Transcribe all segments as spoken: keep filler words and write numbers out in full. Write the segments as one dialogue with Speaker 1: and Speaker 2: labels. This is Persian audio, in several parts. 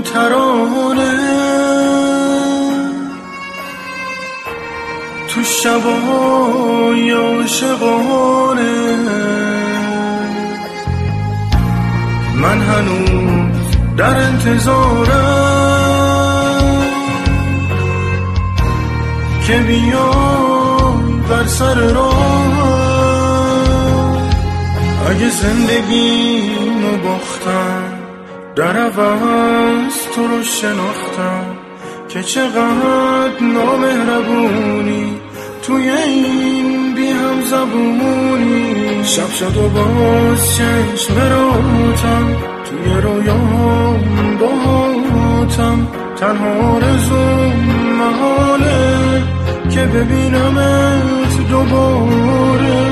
Speaker 1: ترانه تو شبای عاشقانه، من هنوز در انتظارم که بیام بر سر راه. اگه زندگیمو باختم در عوض تو رو شناختم که چقدر نامهربونی توی این بی هم زبونی. شب شد و باز چشم براتم توی رویام باهاتم، تنها آرزوم محاله که ببینمت دوباره.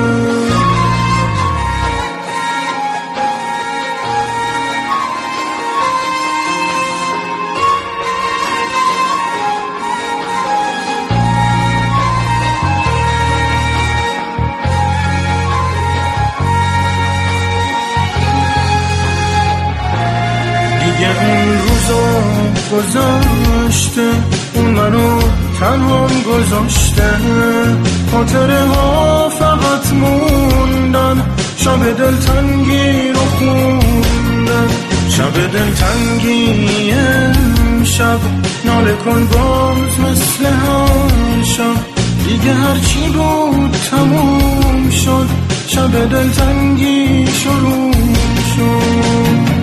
Speaker 1: دیگه اون روزا گذاشته، اون منو تنهام گذاشته، خاطره ها فقط موندن، شب دلتنگی رو خوندن. شب دلتنگی امشب ناله کن باز مثل هر شب، دیگه هرچی بود تموم شد، شب دلتنگی شروع شد.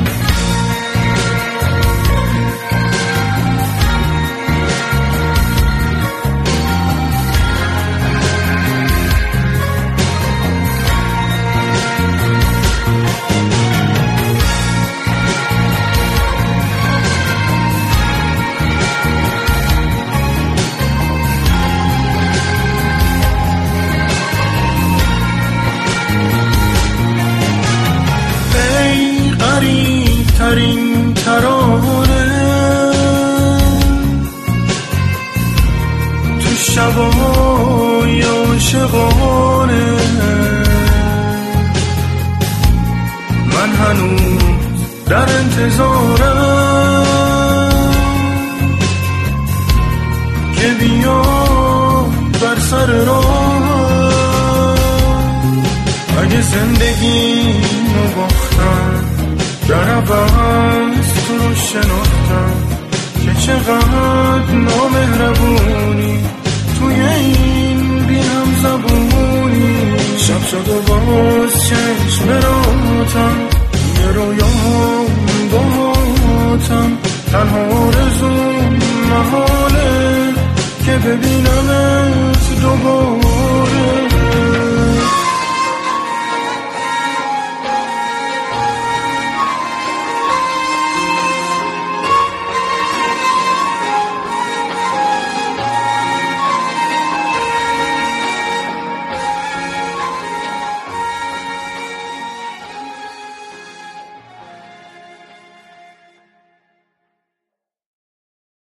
Speaker 1: ترین ترانه تو شبای عاشقانه، من هنوز در انتظارم که بیام بر سر راه. اگه زندگیمو باختم در عوض تو رو شناختم که چقدر نامهربونی توی این بی هم زبونی. شب شد و باز چشم براتم توی رویام باهاتم، تنها آرزوم محاله که ببینمت دوباره.